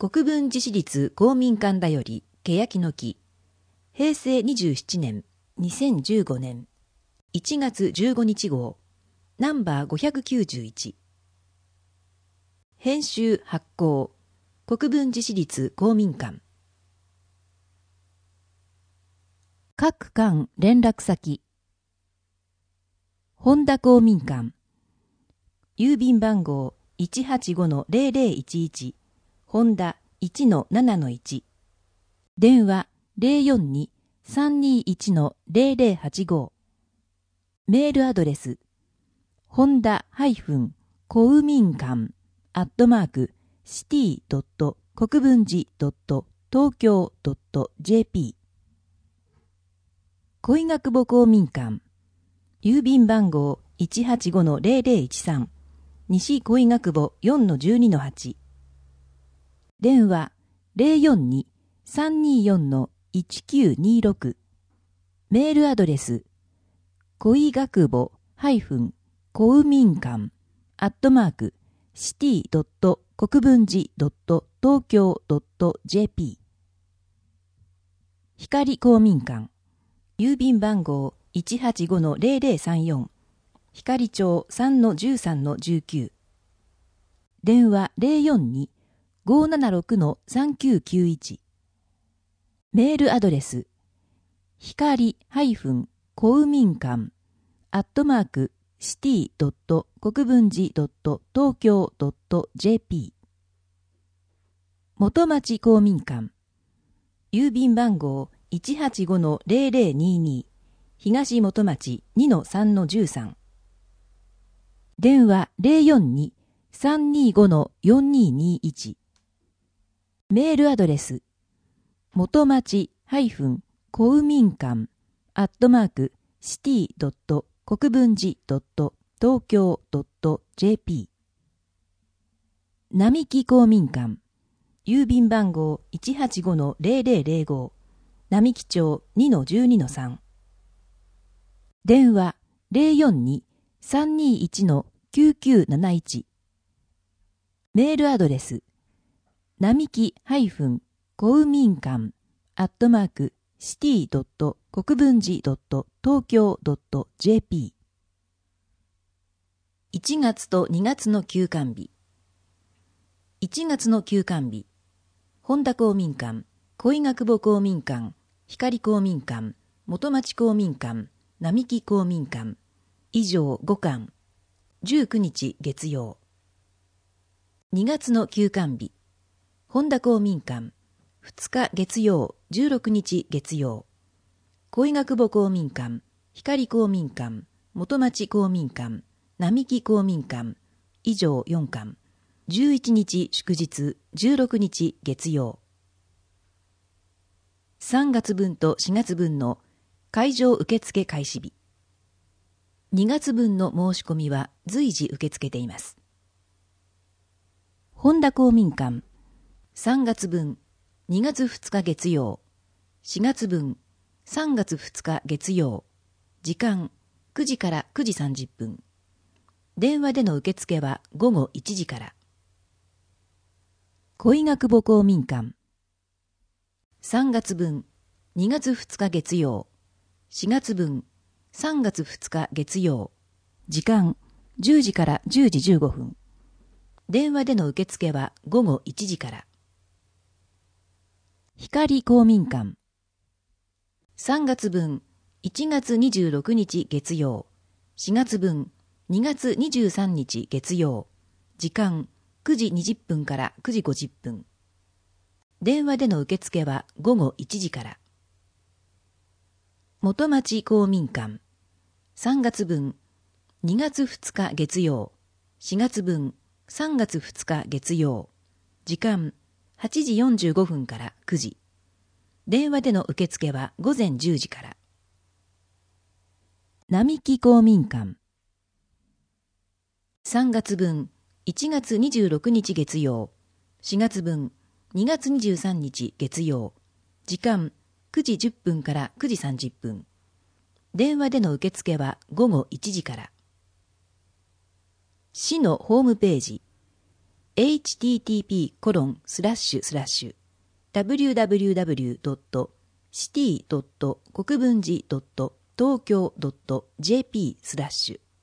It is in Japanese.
国分寺市立公民館だより欅の木、平成27年、2015年、1月15日号、ナンバー591。編集発行、国分寺市立公民館。各館連絡先。本田公民館。郵便番号 185-0011。本田 1-7-1。電話 042-321-0085。メールアドレス。本田公民館@city.国分寺.東京.jp。恋学母公民館。郵便番号 185-0013。西恋学母 4-12-8。電話 042-324-1926。メールアドレス。恋学母公民館@city.国分寺.東京.jp。光公民館。郵便番号 185-0034。光町 3-13-19。電話 042-576-3991。メールアドレス。光公民館@city.国分寺.東京.jp。元町公民館。郵便番号 185-0022。東元町 2-3-13。電話 042-325-4221。メールアドレス。元町公民館@city.国分寺.東京.jp。並木公民館。郵便番号 185-0005。並木町 2-12-3。電話 042-321-9971。メールアドレス。並木公民館@city.国分寺.東京.jp。1月と2月の休館日。1月の休館日。本田公民館、恋学母公民館、光公民館、元町公民館、並木公民館。以上5館。19日月曜。2月の休館日。本田公民館、2日月曜、16日月曜。恋学母公民館、光公民館、元町公民館、並木公民館。以上4館。11日祝日、16日月曜。3月分と4月分の会場受付開始日。2月分の申し込みは随時受け付けています。本田公民館。3月分、2月2日月曜。4月分、3月2日月曜。時間、9時から9時30分。電話での受付は午後1時から。恋学母公民館。3月分、2月2日月曜。4月分、3月2日月曜。時間、10時から10時15分。電話での受付は午後1時から。光公民館。3月分、1月26日月曜。4月分、2月23日月曜。時間、9時20分から9時50分。電話での受付は午後1時から。元町公民館。3月分、2月2日月曜。4月分、3月2日月曜。時間、8時45分から9時。電話での受付は午前10時から。並木公民館。3月分、1月26日月曜。4月分、2月23日月曜。時間、9時10分から9時30分。電話での受付は午後1時から。市のホームページ。 http://www.city.国分寺.東京.jp/